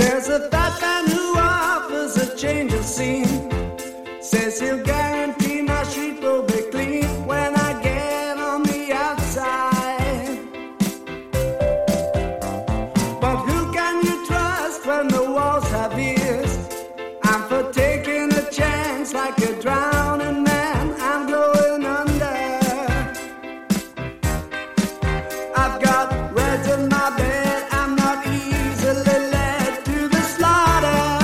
There's a fat man who offers a change of scene. Says he'll guarantee my street will be clean when I get on the outside. But who can you trust when the walls have ears? I'm for taking a chance like a drowning man. I'm going under. I've got reds in my bed. I'm not easily led to the slaughter.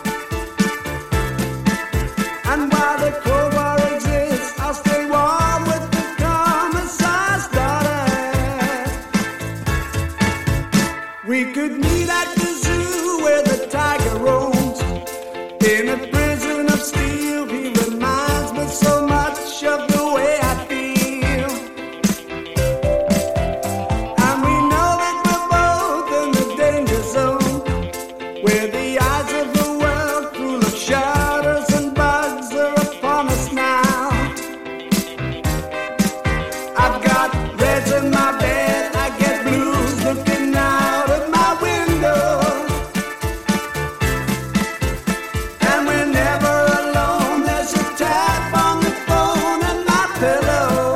And while the Cold War exists, I'll stay warm with the commissar's daughter. We could meet at the zoo where the tiger roams. In a prison of steel, he reminds me so much of the way I feel. And we know that we're both in the danger zone, where the eyes of the world full of shutters and bugs are upon us now. I've got reds in my bed, I get blues looking out of my window. And we're never alone, there's a tap on the phone and my pillow.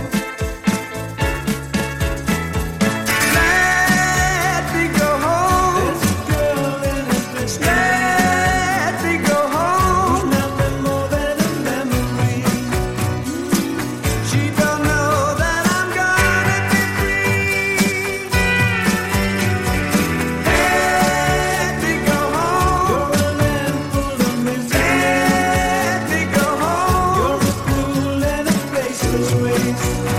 Let me go home. There's a girl in his business. Let me go home. Nothing more than a memory. She don't know that I'm gonna be free. Let me go home. You're a land full of misery. Let me go home. You're a cruel and a faceless race.